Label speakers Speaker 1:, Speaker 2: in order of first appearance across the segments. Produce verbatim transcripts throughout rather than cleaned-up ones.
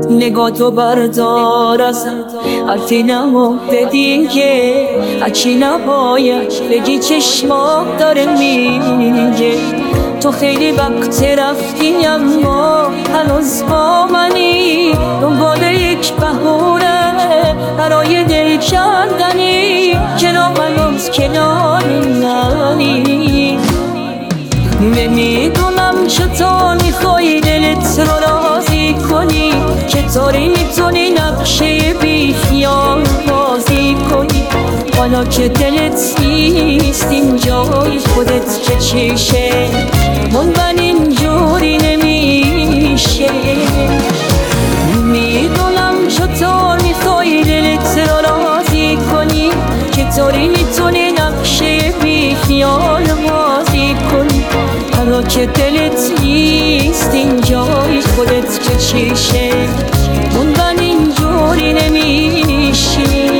Speaker 1: نگاتو بردار ازم، حرفی نمونده دیگه، هرچی نباید بگی چشمات داره میگه. تو خیلی وقت رفتی اما هنوز با منی، دنبال یک بهونه برای دل کردنی، چرا هنوز کنار منی؟ نمیدونم چطور میخوای دلت رو راضی کنی، چطوری میتونی نقشه بی خیال بازی کنی، حالا که دلت نیست اینجای خودت که چیشه، موندن اینجوری نمیشه. میدونم چطور میخوای دلت رو راضی کنی، چطوری میتونی نقشه بی خیال بازی کنی، حالا که دلت نیست اینجای خودت که چیشه، موندن اینجوری نمیشه.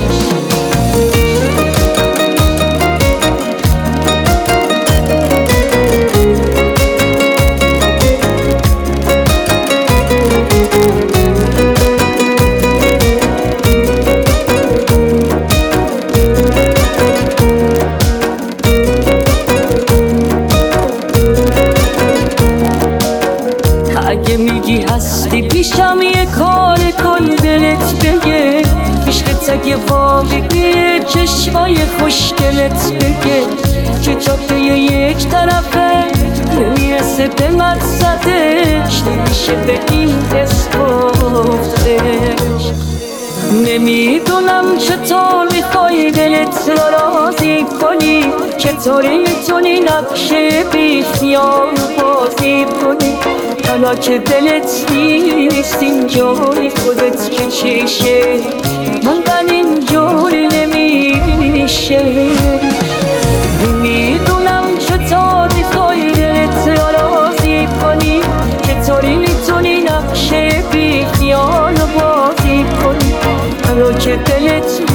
Speaker 1: اگه میگی هستی پیشم یه کار کن دلت بگه، عشقت اگه واقعیه چشمای خوشگلت بگه، که جاده یک طرفه نمیرسه به مقصدش، نمیشه به این اسم گفتش. نمیدونم چطور میخوای دلت رو راضی کنی، چطوری میتونی نقشه بی خیال بازی کنی، حالا که دلت نیست اینجوری خودت که چیشه، موندن اینجوری نمیشه. نمیدونم چطور میخوای دلت رو راضی کنی، چطوری میتونی نقشه بی خیال بازی کنی، حالا که دلت